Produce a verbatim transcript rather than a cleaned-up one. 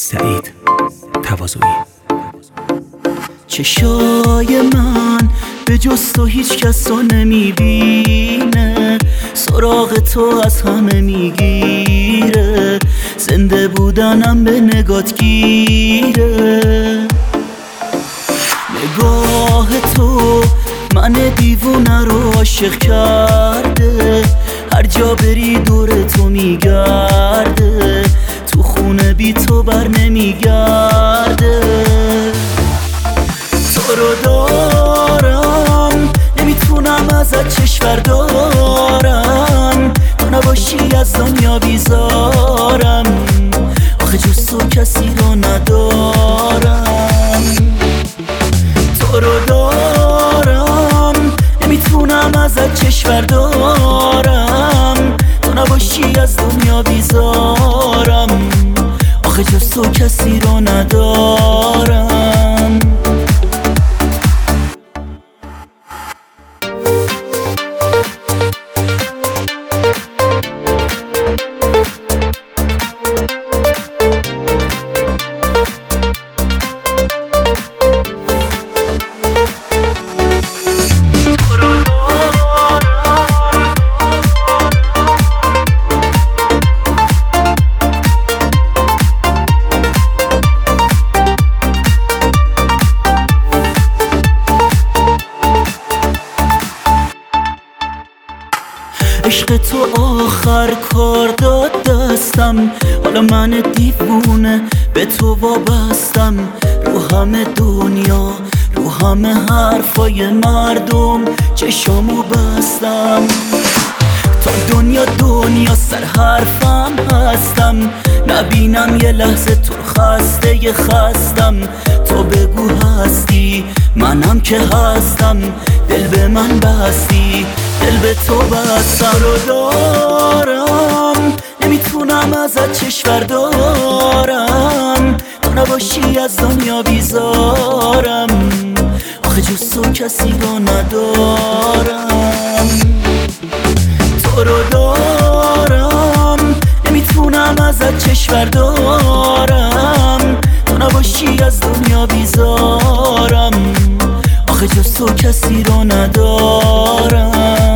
سعید تواضعی. چشای من به جز تو هیچ کس رو نمیبینه، سراغ تو از همه میگیره، زنده بودنم به نگات گیره. نگاه تو من دیوونه رو عاشق کرده، هر جا بری دور تو میگرده، تو خونه بی تو بر نمیگرده. تو رو دارم نمیتونم ازت چشم دارم، تو نباشی از دنیا بیزارم، آخه جز تو کسی رو ندارم. تو رو دارم نمیتونم ازت چشم دارم، تو نباشی از دنیا بیزارم، آخه جز تو کسی رو ندارم. عشق تو آخر کار داد دستم، حالا من دیوونه به تو وابستم، رو همه دنیا رو همه حرفای مردم چشامو بستم. تا دنیا دنیا سر حرفم هستم، نبینم یه لحظه تو خسته یه خستم. تو بگو هستی منم که هستم، دل به من بستی دل به تو بستم. رو دارم نمیتونم ازت چشم دارم، تو نباشی از دنیا بیزارم، آخه جز تو کسی رو ندارم. تو رو دارم نمیتونم ازت چشم دارم، تو نباشی از دنیا بیزارم، آخه جز تو کسی رو ندارم.